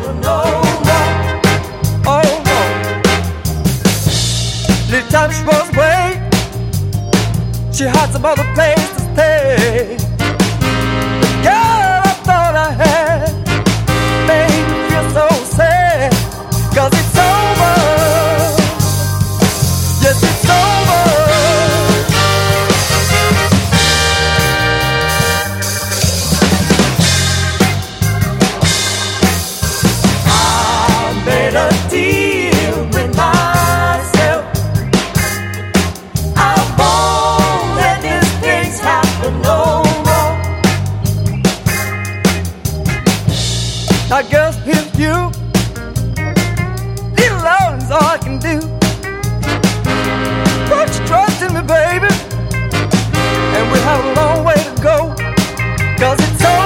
happen no more. Oh no. Little time she was away, she had some other place to stay. The girl I thought I had made me feel so sad, 'cause it's over. Yes, it's over. I made a deal with myself. I won't let these things happen no more. I guess if you, little love is all I can do. Put your trust in me, baby, and we have a long way to go, 'cause it's over.